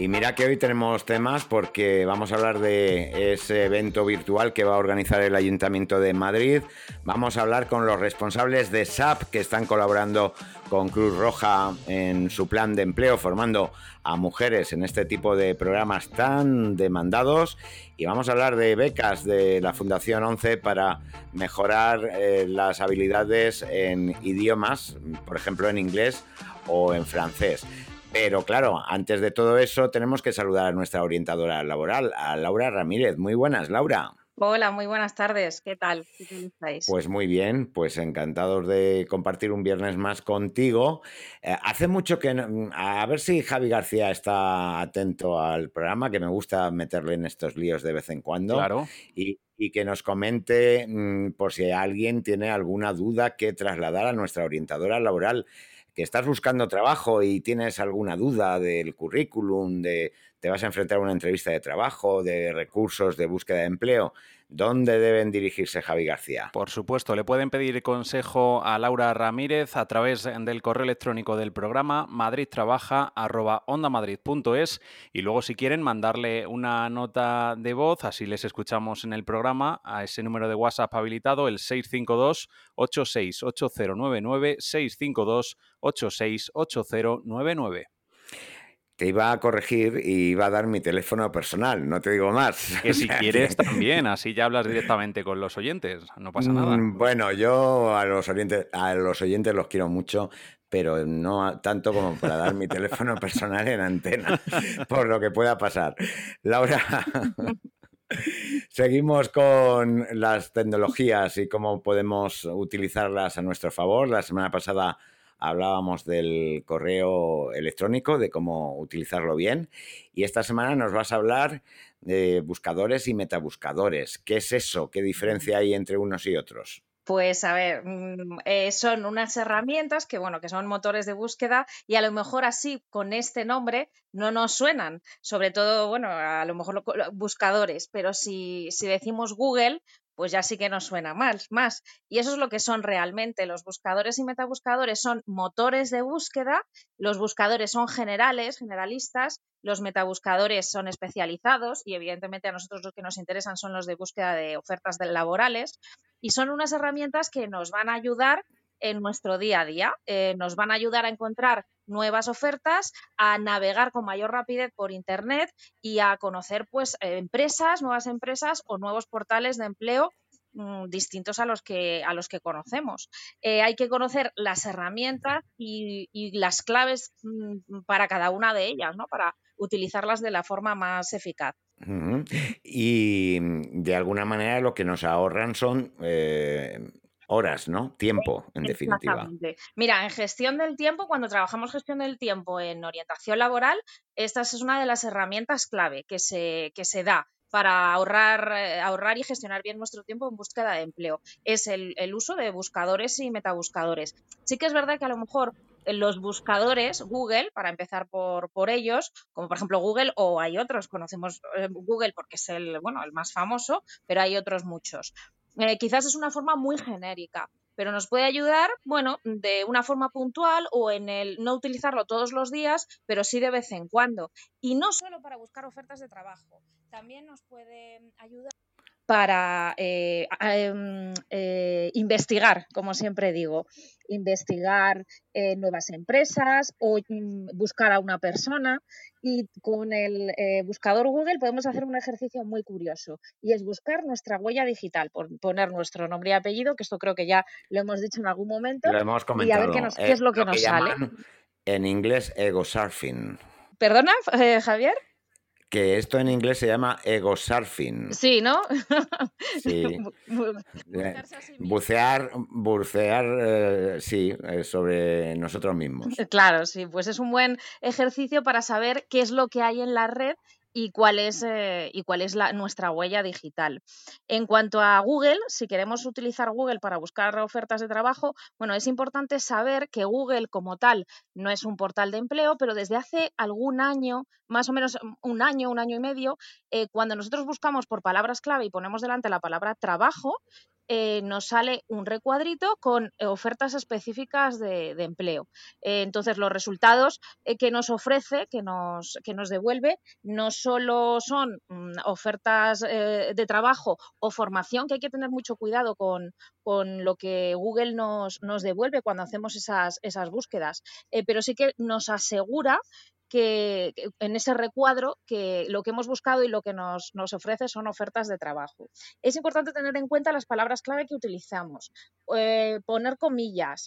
Y mira que hoy tenemos temas porque vamos a hablar de ese evento virtual que va a organizar el Ayuntamiento de Madrid. Vamos a hablar con los responsables de SAP que están colaborando con Cruz Roja en su plan de empleo, formando a mujeres en este tipo de programas tan demandados. Y vamos a hablar de becas de la Fundación 11 para mejorar las habilidades en idiomas, por ejemplo en inglés o en francés. Pero claro, antes de todo eso tenemos que saludar a nuestra orientadora laboral, a Laura Ramírez. Muy buenas, Laura. Hola, muy buenas tardes. ¿Qué tal? ¿Qué tal estáis? Pues muy bien, pues encantados de compartir un viernes más contigo. Hace mucho que... a ver si Javi García está atento al programa, que me gusta meterle en estos líos de vez en cuando, Claro. y que nos comente por si alguien tiene alguna duda que trasladar a nuestra orientadora laboral. Que estás buscando trabajo y tienes alguna duda del currículum, de te vas a enfrentar a una entrevista de trabajo, de recursos de búsqueda de empleo, ¿dónde deben dirigirse, Javi García? Por supuesto, le pueden pedir consejo a Laura Ramírez a través del correo electrónico del programa madridtrabaja@ondamadrid.es y luego si quieren mandarle una nota de voz, así les escuchamos en el programa, a ese número de WhatsApp habilitado, el 652-868099, 652-868099. Te iba a corregir y iba a dar mi teléfono personal, no te digo más. Que si quieres también, así ya hablas directamente con los oyentes, no pasa nada. Bueno, yo a los oyentes los quiero mucho, pero no tanto como para dar mi teléfono personal en antena, por lo que pueda pasar. Laura, seguimos con las tecnologías y cómo podemos utilizarlas a nuestro favor. La semana pasada hablábamos del correo electrónico, de cómo utilizarlo bien. Y esta semana nos vas a hablar de buscadores y metabuscadores. ¿Qué es eso? ¿Qué diferencia hay entre unos y otros? Pues a ver, son unas herramientas que, bueno, que son motores de búsqueda y a lo mejor así con este nombre no nos suenan, sobre todo, bueno, a lo mejor buscadores, pero si decimos Google, pues ya sí que nos suena más. Y eso es lo que son realmente. Los buscadores y metabuscadores son motores de búsqueda, los buscadores son generales, generalistas, los metabuscadores son especializados y evidentemente a nosotros los que nos interesan son los de búsqueda de ofertas laborales. Y son unas herramientas que nos van a ayudar en nuestro día a día, nos van a ayudar a encontrar nuevas ofertas, a navegar con mayor rapidez por Internet y a conocer pues nuevas empresas o nuevos portales de empleo distintos a los que conocemos. Hay que conocer las herramientas y las claves para cada una de ellas, ¿no? Para utilizarlas de la forma más eficaz. Y de alguna manera lo que nos ahorran son horas, ¿no? Tiempo, en definitiva. Exactamente. Mira, en gestión del tiempo, cuando trabajamos gestión del tiempo en orientación laboral, esta es una de las herramientas clave que se da para ahorrar y gestionar bien nuestro tiempo en búsqueda de empleo. Es el uso de buscadores y metabuscadores. Sí que es verdad que a lo mejor los buscadores, Google, para empezar por ellos, como por ejemplo Google, o hay otros, conocemos Google porque es el más famoso, pero hay otros muchos. Quizás es una forma muy genérica, pero nos puede ayudar, bueno, de una forma puntual o en el no utilizarlo todos los días, pero sí de vez en cuando. Y no solo para buscar ofertas de trabajo, también nos puede ayudar para investigar, como siempre digo, investigar nuevas empresas o buscar a una persona. Y con el buscador Google podemos hacer un ejercicio muy curioso y es buscar nuestra huella digital, poner nuestro nombre y apellido, que esto creo que ya lo hemos dicho en algún momento, Lo hemos y a ver comentado. qué es lo que Lo que nos sale. llaman en inglés ego surfing. ¿Perdona, Javier? Que esto en inglés se llama ego surfing. Sí, ¿no? Sí. Buscarse a sí mismo. Bucear, sí, sobre nosotros mismos. Claro, sí, pues es un buen ejercicio para saber qué es lo que hay en la red y cuál es nuestra huella digital. En cuanto a Google, si queremos utilizar Google para buscar ofertas de trabajo, bueno, es importante saber que Google como tal no es un portal de empleo, pero desde hace algún año, más o menos un año y medio, cuando nosotros buscamos por palabras clave y ponemos delante la palabra trabajo, nos sale un recuadrito con ofertas específicas de empleo. Entonces, los resultados que nos ofrece, que nos devuelve, no solo son ofertas de trabajo o formación, que hay que tener mucho cuidado con lo que Google nos devuelve cuando hacemos esas búsquedas, pero sí que nos asegura que en ese recuadro que lo que hemos buscado y lo que nos ofrece son ofertas de trabajo. Es importante tener en cuenta las palabras clave que utilizamos, poner comillas,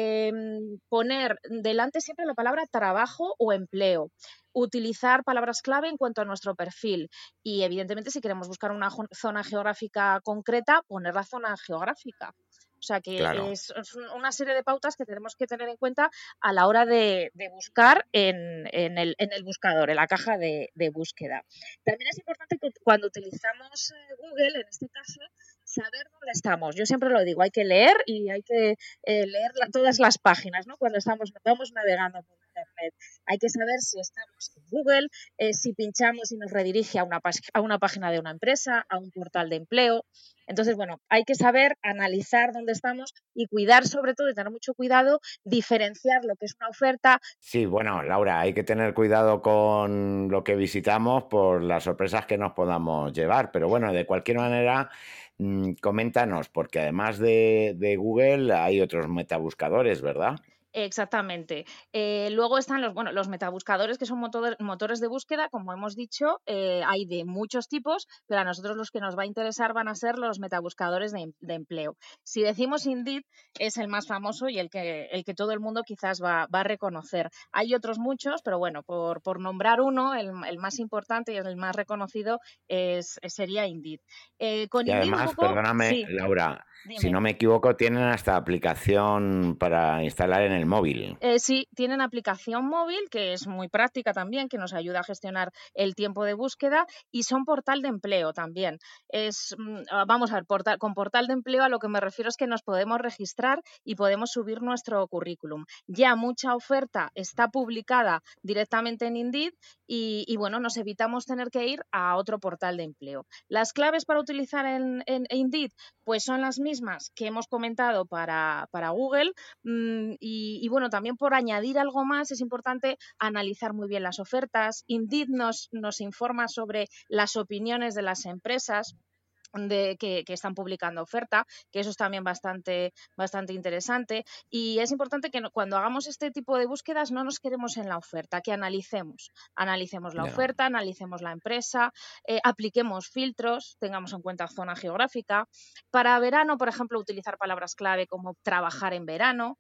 poner delante siempre la palabra trabajo o empleo, utilizar palabras clave en cuanto a nuestro perfil y, evidentemente, si queremos buscar una zona geográfica concreta, poner la zona geográfica. O sea que Claro. es una serie de pautas que tenemos que tener en cuenta a la hora de buscar en el buscador, en la caja de búsqueda. También es importante que cuando utilizamos Google, en este caso, saber dónde estamos. Yo siempre lo digo, hay que leer y hay que leer todas las páginas, ¿no? Cuando vamos navegando por Internet. Hay que saber si estamos en Google, si pinchamos y nos redirige a una página de una empresa, a un portal de empleo. Entonces, bueno, hay que saber analizar dónde estamos y cuidar, sobre todo, y tener mucho cuidado, diferenciar lo que es una oferta. Sí, bueno, Laura, hay que tener cuidado con lo que visitamos por las sorpresas que nos podamos llevar, pero bueno, de cualquier manera, coméntanos, porque además de Google hay otros metabuscadores, ¿verdad? Exactamente. Luego están los metabuscadores, que son motores de búsqueda, como hemos dicho, hay de muchos tipos, pero a nosotros los que nos va a interesar van a ser los metabuscadores de empleo. Si decimos Indeed, es el más famoso y el que todo el mundo quizás va a reconocer. Hay otros muchos, pero bueno, por nombrar uno, el más importante y el más reconocido sería Indeed. Con Y Indeed un además, poco, perdóname, sí, Laura, si dime. no me equivoco, tienen hasta aplicación para instalar en el móvil. Sí, tienen aplicación móvil que es muy práctica también, que nos ayuda a gestionar el tiempo de búsqueda y son portal de empleo también. Vamos a ver, con portal de empleo a lo que me refiero es que nos podemos registrar y podemos subir nuestro currículum. Ya mucha oferta está publicada directamente en Indeed y bueno, nos evitamos tener que ir a otro portal de empleo. Las claves para utilizar en Indeed pues son las mismas que hemos comentado para Google. Y bueno, también por añadir algo más, es importante analizar muy bien las ofertas. Indeed nos informa sobre las opiniones de las empresas que están publicando oferta, que eso es también bastante interesante. Y es importante que cuando hagamos este tipo de búsquedas no nos quedemos en la oferta, que analicemos la Ya. oferta, analicemos la empresa, apliquemos filtros, tengamos en cuenta zona geográfica. Para verano, por ejemplo, utilizar palabras clave como trabajar en verano.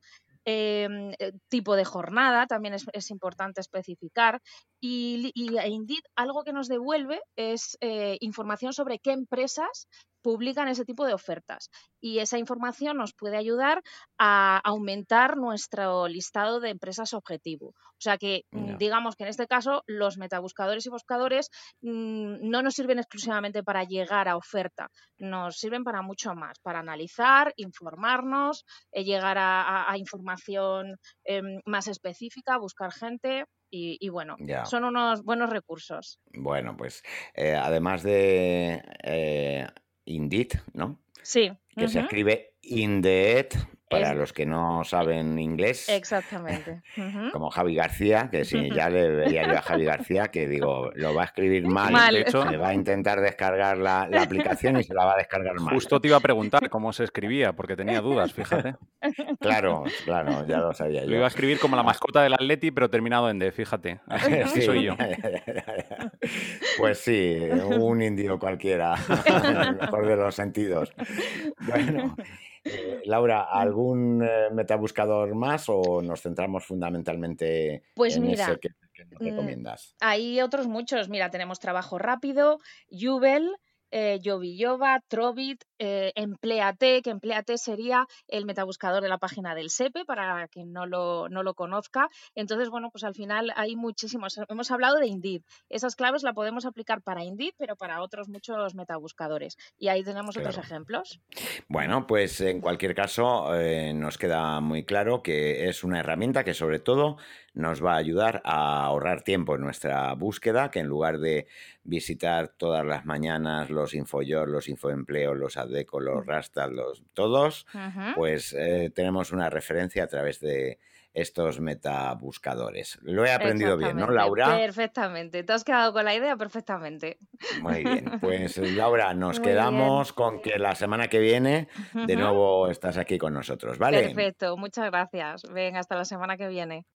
Tipo de jornada también es importante especificar y Indeed algo que nos devuelve es información sobre qué empresas publican ese tipo de ofertas y esa información nos puede ayudar a aumentar nuestro listado de empresas objetivo. O sea que Ya. digamos que en este caso los metabuscadores y buscadores no nos sirven exclusivamente para llegar a oferta, nos sirven para mucho más, para analizar, informarnos, llegar a información más específica, buscar gente y bueno, Ya. son unos buenos recursos. Bueno, pues además de Indeed, ¿no? Sí, Que se escribe Indeed, para es los que no saben inglés, exactamente. como Javi García, que si ya le veía yo a Javi García, que digo, lo va a escribir mal, De Mal. hecho, se va a intentar descargar la aplicación y se la va a descargar mal. justo te iba a preguntar cómo se escribía, porque tenía dudas, fíjate. Claro, claro, ya lo sabía Lo iba yo. a escribir como la mascota del Atleti, pero terminado en D, fíjate. Así Sí, soy yo. pues sí, un indio cualquiera, en el mejor de los sentidos. Bueno, Laura, ¿algún metabuscador más o nos centramos fundamentalmente Pues en mira, ese que nos mm, recomiendas? hay otros muchos. Mira, tenemos Trabajo Rápido, Jubel, Yovillova, Trovit, Empléate, que Empléate sería el metabuscador de la página del SEPE, para quien no lo conozca. Entonces, bueno, pues al final hay muchísimos. Hemos hablado de Indeed. Esas claves la podemos aplicar para Indeed, pero para otros muchos metabuscadores. Y ahí tenemos otros Claro. ejemplos. Bueno, pues en cualquier caso nos queda muy claro que es una herramienta que sobre todo nos va a ayudar a ahorrar tiempo en nuestra búsqueda, que en lugar de visitar todas las mañanas los infojobs, los infoempleos, los rasta, de color rasta, todos, Ujú. pues tenemos una referencia a través de estos metabuscadores. Lo he aprendido bien, ¿no, Exactamente, Laura? perfectamente. Te has quedado con la idea perfectamente. Muy bien, pues Laura, nos Muy bien. quedamos con que la semana que viene de Ujú. nuevo estás aquí con nosotros, ¿vale? Perfecto, muchas gracias. Venga, hasta la semana que viene.